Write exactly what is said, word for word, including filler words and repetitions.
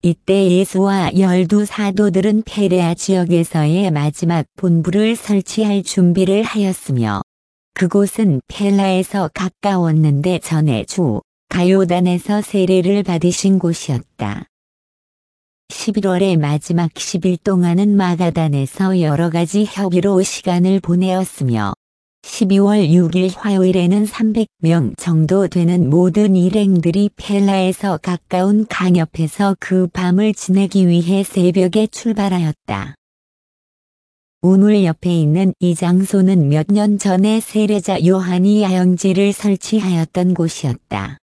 이때 예수와 열두 사도들은 페레아 지역에서의 마지막 본부를 설치할 준비를 하였으며 그곳은 펠라에서 가까웠는데 전에 주 가요단에서 세례를 받으신 곳이었다. 십일월의 마지막 십 일 동안은 마가단에서 여러가지 협의로 시간을 보내었으며 십이월 육 일 화요일에는 삼백 명 정도 되는 모든 일행들이 펠라에서 가까운 강 옆에서 그 밤을 지내기 위해 새벽에 출발하였다. 우물 옆에 있는 이 장소는 몇 년 전에 세례자 요한이 야영지를 설치하였던 곳이었다.